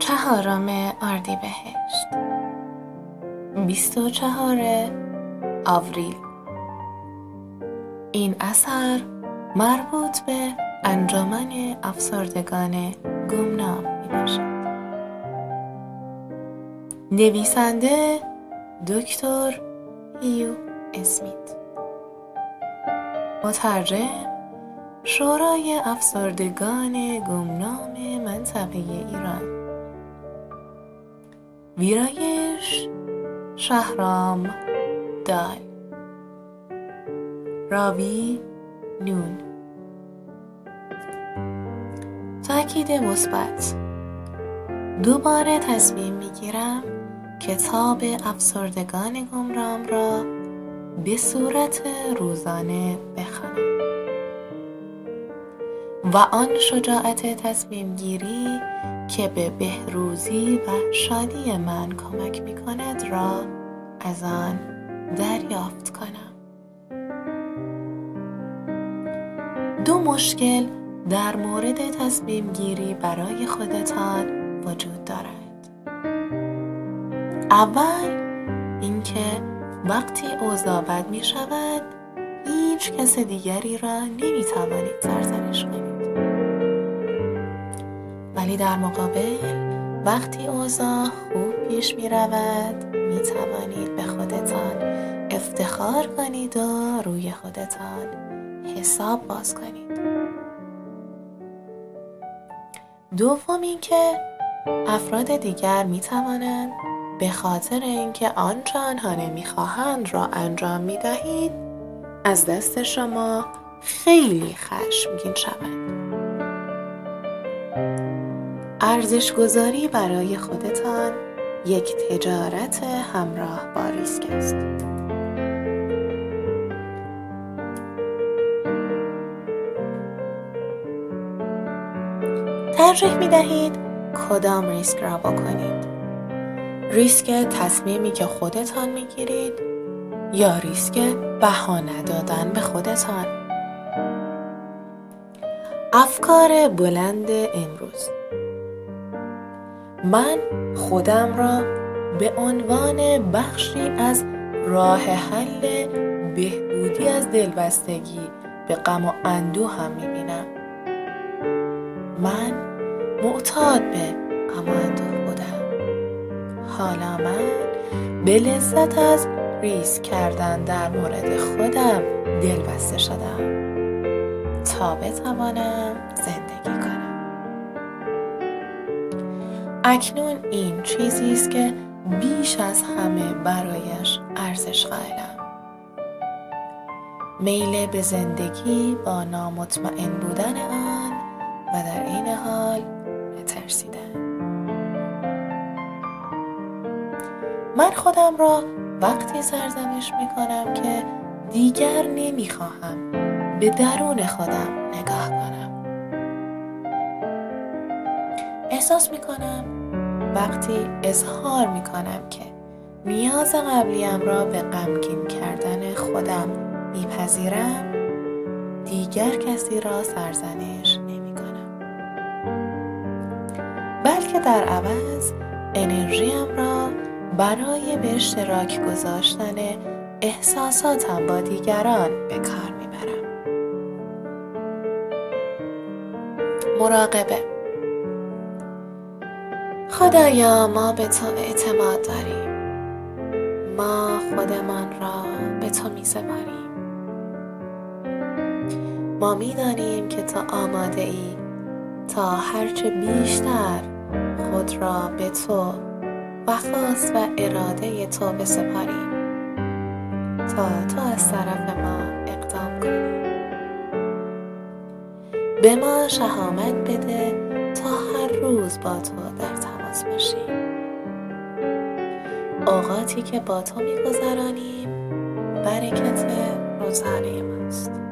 4 اردیبهشت 24 آوریل. این اثر مربوط به انجمن افسردگان گمنام می باشد. نویسنده دکتر هیو اسمیت، مترجم شورای افسردگان گمنام منطقه ایران، ویرایش شهرام دال، راوی نون. تاکید مثبت: دوباره تصمیم میگیرم کتاب افسردگان گمنام را به صورت روزانه بخوانم و آن شجاعت تصمیم گیری که به بهروزی و شادی من کمک می کند را از آن دریافت کنم. 2 مشکل در مورد تصمیم گیری برای خودتان وجود دارد. اول اینکه وقتی اوضاع بد می شود هیچ کس دیگری را نمی توانید سرزنش کنید، ولی در مقابل وقتی اوضاع خوب پیش می رود می توانید به خودتان افتخار کنید و روی خودتان حساب باز کنید. دوم اینکه افراد دیگر می توانند به خاطر اینکه آنچه آنها نمی‌خواهند را انجام می‌دهید از دست شما خیلی خشمگین شوند. ارزش‌گذاری برای خودتان یک تجارت همراه با ریسک است. ترجیح می‌دهید کدام ریسک را بکنید؟ ریسک تصمیمی که خودتان میگیرید یا ریسک بها ندادن به خودتان؟ افکار بلند امروز: من خودم را به عنوان بخشی از راه حل بهبودی از دلبستگی به غم و اندوه هم میبینم. من معتاد به غم و اندوه بودم. حالا من به لذت از ریسک کردن در مورد خودم دلبسته شدم تا بتوانم زندگی کنم. اکنون این چیزی است که بیش از همه برایش ارزش قائلم: میل به زندگی با نامطمئن بودن آن و در این حال نترسیدن. من خودم را وقتی سرزنش می کنم که دیگر نمی خواهم به درون خودم نگاه کنم. احساس می کنم وقتی اظهار می کنم که نیاز قبلیم را به غمگین کردن خودم می پذیرم، دیگر کسی را سرزنش نمی کنم، بلکه در عوض انرژیم را برای به اشتراک گذاشتن احساساتم با دیگران به کار میبرم. مراقبه: خدایا ما به تو اعتماد داریم. ما خودمان را به تو میسپاریم. ما میدانیم که تو آماده ای تا هرچه بیشتر خود را به تو و خواست و اراده تو بسپاریم تا تو از طرف ما اقدام کنی. به ما شهامت بده تا هر روز با تو در تماس باشیم. اوقاتی که با تو می‌گذرانیم برکت روزانه ماست.